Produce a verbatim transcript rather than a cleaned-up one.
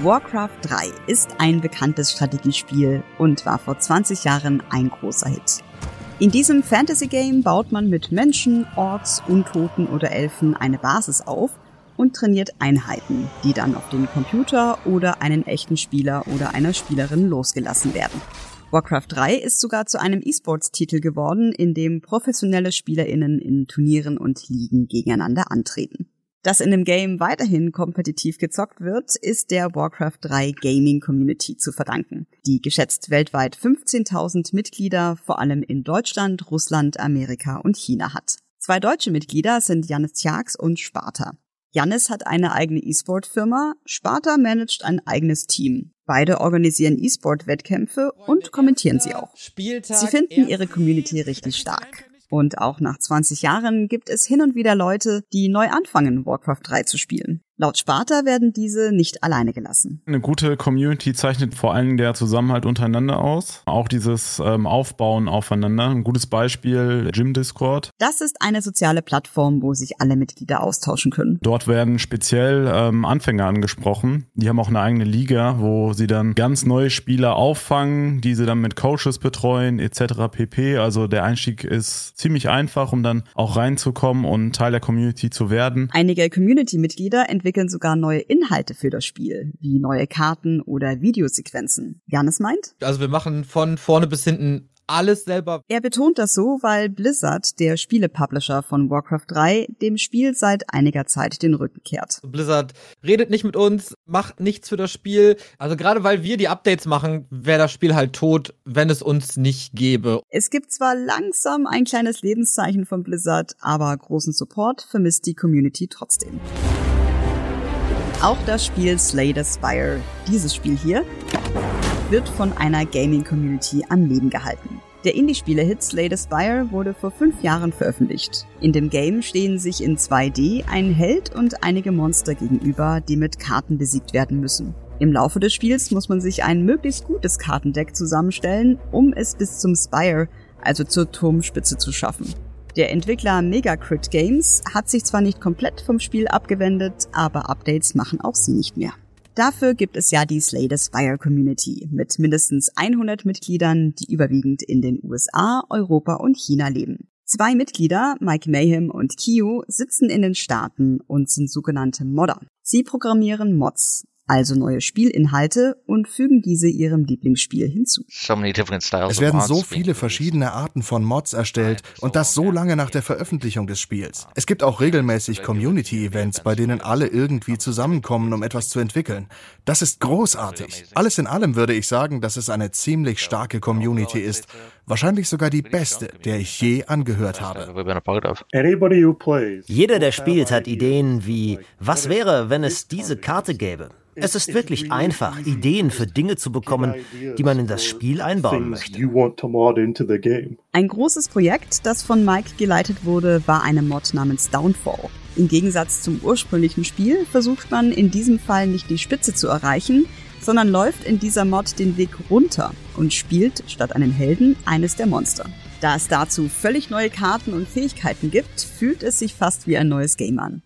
Warcraft drei ist ein bekanntes Strategiespiel und war vor zwanzig Jahren ein großer Hit. In diesem Fantasy-Game baut man mit Menschen, Orks, Untoten oder Elfen eine Basis auf und trainiert Einheiten, die dann auf den Computer oder einen echten Spieler oder einer Spielerin losgelassen werden. Warcraft drei ist sogar zu einem E-Sports-Titel geworden, in dem professionelle SpielerInnen in Turnieren und Ligen gegeneinander antreten. Dass in dem Game weiterhin kompetitiv gezockt wird, ist der Warcraft drei Gaming Community zu verdanken, die geschätzt weltweit fünfzehntausend Mitglieder vor allem in Deutschland, Russland, Amerika und China hat. Zwei deutsche Mitglieder sind Jannis Tjax und Sparta. Jannis hat eine eigene E-Sport-Firma, Sparta managt ein eigenes Team. Beide organisieren E-Sport-Wettkämpfe und kommentieren sie auch. Sie finden ihre Community richtig stark. Und auch nach zwanzig Jahren gibt es hin und wieder Leute, die neu anfangen, Warcraft drei zu spielen. Laut Sparta werden diese nicht alleine gelassen. Eine gute Community zeichnet vor allem der Zusammenhalt untereinander aus. Auch dieses ähm, Aufbauen aufeinander. Ein gutes Beispiel, Gym Discord. Das ist eine soziale Plattform, wo sich alle Mitglieder austauschen können. Dort werden speziell ähm, Anfänger angesprochen. Die haben auch eine eigene Liga, wo sie dann ganz neue Spieler auffangen, die sie dann mit Coaches betreuen et cetera pp. Also der Einstieg ist ziemlich einfach, um dann auch reinzukommen und Teil der Community zu werden. Einige Community-Mitglieder entwickeln sogar neue Inhalte für das Spiel, wie neue Karten oder Videosequenzen. Jannis meint? Also wir machen von vorne bis hinten alles selber. Er betont das so, weil Blizzard, der Spiele-Publisher von Warcraft drei, dem Spiel seit einiger Zeit den Rücken kehrt. Blizzard redet nicht mit uns, macht nichts für das Spiel. Also gerade weil wir die Updates machen, wäre das Spiel halt tot, wenn es uns nicht gäbe. Es gibt zwar langsam ein kleines Lebenszeichen von Blizzard, aber großen Support vermisst die Community trotzdem. Auch das Spiel Slay the Spire, dieses Spiel hier, wird von einer Gaming-Community am Leben gehalten. Der Indie-Spiele-Hit Slay the Spire wurde vor fünf Jahren veröffentlicht. In dem Game stehen sich in zwei D ein Held und einige Monster gegenüber, die mit Karten besiegt werden müssen. Im Laufe des Spiels muss man sich ein möglichst gutes Kartendeck zusammenstellen, um es bis zum Spire, also zur Turmspitze, zu schaffen. Der Entwickler Megacrit Games hat sich zwar nicht komplett vom Spiel abgewendet, aber Updates machen auch sie nicht mehr. Dafür gibt es ja die Slay the Spire Community mit mindestens hundert Mitgliedern, die überwiegend in den U S A, Europa und China leben. Zwei Mitglieder, Mike Mayhem und Kyu, sitzen in den Staaten und sind sogenannte Modder. Sie programmieren Mods, also neue Spielinhalte, und fügen diese ihrem Lieblingsspiel hinzu. Es werden so viele verschiedene Arten von Mods erstellt und das so lange nach der Veröffentlichung des Spiels. Es gibt auch regelmäßig Community-Events, bei denen alle irgendwie zusammenkommen, um etwas zu entwickeln. Das ist großartig. Alles in allem würde ich sagen, dass es eine ziemlich starke Community ist. Wahrscheinlich sogar die beste, der ich je angehört habe. Jeder, der spielt, hat Ideen wie, was wäre, wenn es diese Karte gäbe? Es ist wirklich einfach, Ideen für Dinge zu bekommen, die man in das Spiel einbauen möchte. Ein großes Projekt, das von Mike geleitet wurde, war eine Mod namens Downfall. Im Gegensatz zum ursprünglichen Spiel versucht man in diesem Fall nicht die Spitze zu erreichen, sondern läuft in dieser Mod den Weg runter und spielt statt einen Helden eines der Monster. Da es dazu völlig neue Karten und Fähigkeiten gibt, fühlt es sich fast wie ein neues Game an.